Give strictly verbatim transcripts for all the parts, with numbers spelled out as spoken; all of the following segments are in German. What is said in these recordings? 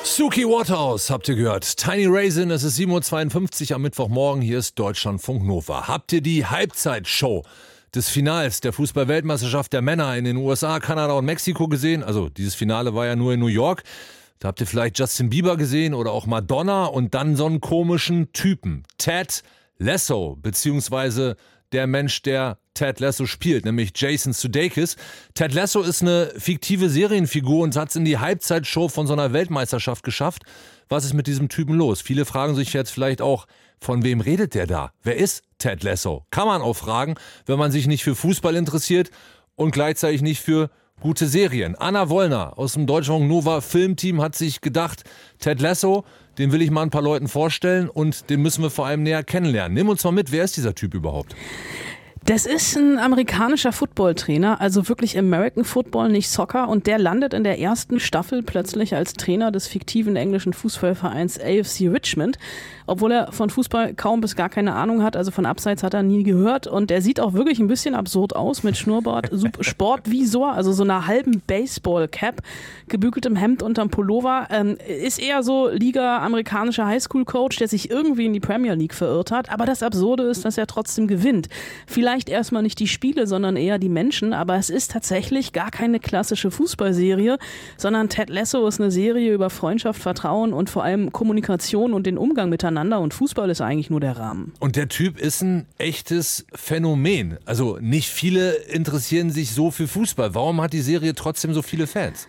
Suki Waterhouse, habt ihr gehört. Tiny Raisin, es ist sieben Uhr zweiundfünfzig am Mittwochmorgen, hier ist Deutschlandfunk Nova. Habt ihr die Halbzeitshow des Finals der Fußball-Weltmeisterschaft der Männer in den U S A, Kanada und Mexiko gesehen? Also dieses Finale war ja nur in New York. Da habt ihr vielleicht Justin Bieber gesehen oder auch Madonna und dann so einen komischen Typen. Ted Lasso, beziehungsweise der Mensch, der Ted Lasso spielt, nämlich Jason Sudeikis. Ted Lasso ist eine fiktive Serienfigur und hat es in die Halbzeitshow von so einer Weltmeisterschaft geschafft. Was ist mit diesem Typen los? Viele fragen sich jetzt vielleicht auch, von wem redet der da? Wer ist Ted Lasso? Kann man auch fragen, wenn man sich nicht für Fußball interessiert und gleichzeitig nicht für gute Serien. Anna Wollner aus dem Deutschlandfunk Nova Filmteam hat sich gedacht, Ted Lasso, den will ich mal ein paar Leuten vorstellen und den müssen wir vor allem näher kennenlernen. Nimm uns mal mit, wer ist dieser Typ überhaupt? Das ist ein amerikanischer Footballtrainer, also wirklich American Football, nicht Soccer. Und der landet in der ersten Staffel plötzlich als Trainer des fiktiven englischen Fußballvereins A F C Richmond. Obwohl er von Fußball kaum bis gar keine Ahnung hat, also von Abseits hat er nie gehört. Und er sieht auch wirklich ein bisschen absurd aus mit Schnurrbart, Sportvisor, also so einer halben Baseball-Cap, gebügeltem Hemd unterm Pullover. Ähm, ist eher so Liga amerikanischer Highschool-Coach, der sich irgendwie in die Premier League verirrt hat. Aber das Absurde ist, dass er trotzdem gewinnt. Vielleicht Vielleicht erstmal nicht die Spiele, sondern eher die Menschen, aber es ist tatsächlich gar keine klassische Fußballserie, sondern Ted Lasso ist eine Serie über Freundschaft, Vertrauen und vor allem Kommunikation und den Umgang miteinander und Fußball ist eigentlich nur der Rahmen. Und der Typ ist ein echtes Phänomen. Also nicht viele interessieren sich so für Fußball. Warum hat die Serie trotzdem so viele Fans?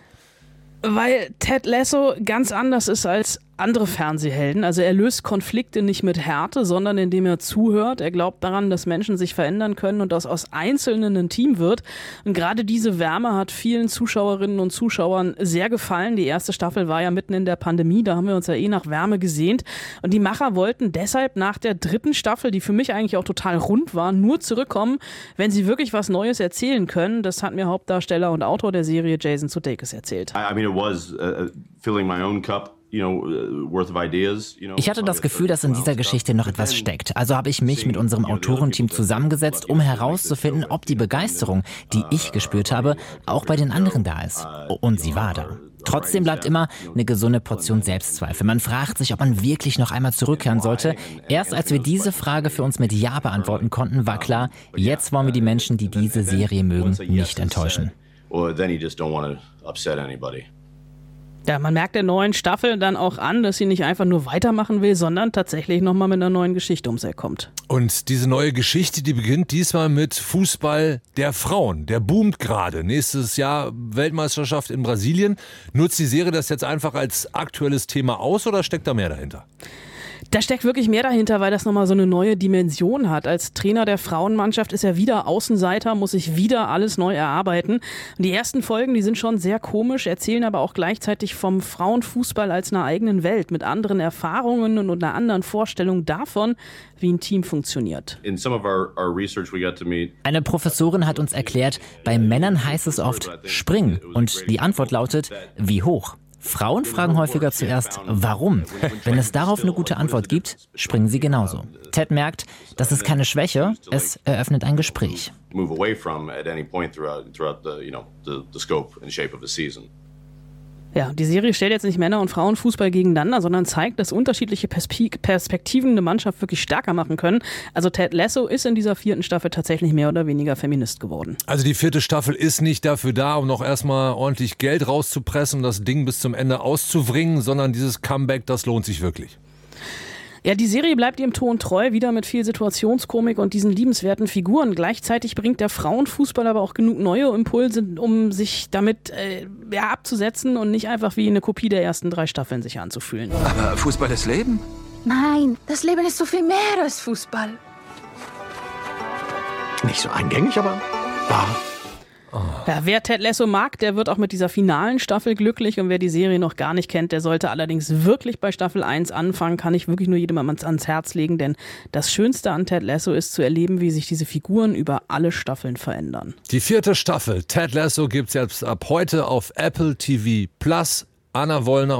Weil Ted Lasso ganz anders ist als andere Fernsehhelden. Also er löst Konflikte nicht mit Härte, sondern indem er zuhört. Er glaubt daran, dass Menschen sich verändern können und dass aus Einzelnen ein Team wird. Und gerade diese Wärme hat vielen Zuschauerinnen und Zuschauern sehr gefallen. Die erste Staffel war ja mitten in der Pandemie, da haben wir uns ja eh nach Wärme gesehnt. Und die Macher wollten deshalb nach der dritten Staffel, die für mich eigentlich auch total rund war, nur zurückkommen, wenn sie wirklich was Neues erzählen können. Das hat mir Hauptdarsteller und Autor der Serie Jason Sudeikis erzählt. I mean, it was uh, filling my own cup. Ich hatte das Gefühl, dass in dieser Geschichte noch etwas steckt. Also habe ich mich mit unserem Autorenteam zusammengesetzt, um herauszufinden, ob die Begeisterung, die ich gespürt habe, auch bei den anderen da ist. Und sie war da. Trotzdem bleibt immer eine gesunde Portion Selbstzweifel. Man fragt sich, ob man wirklich noch einmal zurückkehren sollte. Erst als wir diese Frage für uns mit Ja beantworten konnten, war klar, jetzt wollen wir die Menschen, die diese Serie mögen, nicht enttäuschen. Ja, man merkt der neuen Staffel dann auch an, dass sie nicht einfach nur weitermachen will, sondern tatsächlich nochmal mit einer neuen Geschichte ums Eck kommt. Und diese neue Geschichte, die beginnt diesmal mit Fußball der Frauen. Der boomt gerade. Nächstes Jahr Weltmeisterschaft in Brasilien. Nutzt die Serie das jetzt einfach als aktuelles Thema aus oder steckt da mehr dahinter? Da steckt wirklich mehr dahinter, weil das nochmal so eine neue Dimension hat. Als Trainer der Frauenmannschaft ist er wieder Außenseiter, muss sich wieder alles neu erarbeiten. Und die ersten Folgen, die sind schon sehr komisch, erzählen aber auch gleichzeitig vom Frauenfußball als einer eigenen Welt mit anderen Erfahrungen und einer anderen Vorstellung davon, wie ein Team funktioniert. Eine Professorin hat uns erklärt, bei Männern heißt es oft springen und die Antwort lautet, wie hoch. Frauen fragen häufiger zuerst, warum? Wenn es darauf eine gute Antwort gibt, springen sie genauso. Ted merkt, das ist keine Schwäche, es eröffnet ein Gespräch. Ja, die Serie stellt jetzt nicht Männer- und Frauenfußball gegeneinander, sondern zeigt, dass unterschiedliche Perspektiven eine Mannschaft wirklich stärker machen können. Also Ted Lasso ist in dieser vierten Staffel tatsächlich mehr oder weniger Feminist geworden. Also die vierte Staffel ist nicht dafür da, um noch erstmal ordentlich Geld rauszupressen und das Ding bis zum Ende auszuwringen, sondern dieses Comeback, das lohnt sich wirklich. Ja, die Serie bleibt ihrem Ton treu, wieder mit viel Situationskomik und diesen liebenswerten Figuren. Gleichzeitig bringt der Frauenfußball aber auch genug neue Impulse, um sich damit äh, ja, abzusetzen und nicht einfach wie eine Kopie der ersten drei Staffeln sich anzufühlen. Aber Fußball ist Leben? Nein, das Leben ist so viel mehr als Fußball. Nicht so eingängig, aber wahr. Oh. Ja, wer Ted Lasso mag, der wird auch mit dieser finalen Staffel glücklich und wer die Serie noch gar nicht kennt, der sollte allerdings wirklich bei Staffel eins anfangen, kann ich wirklich nur jedem ans Herz legen, denn das Schönste an Ted Lasso ist zu erleben, wie sich diese Figuren über alle Staffeln verändern. Die vierte Staffel Ted Lasso gibt's jetzt ab heute auf Apple T V Plus. Anna Wollner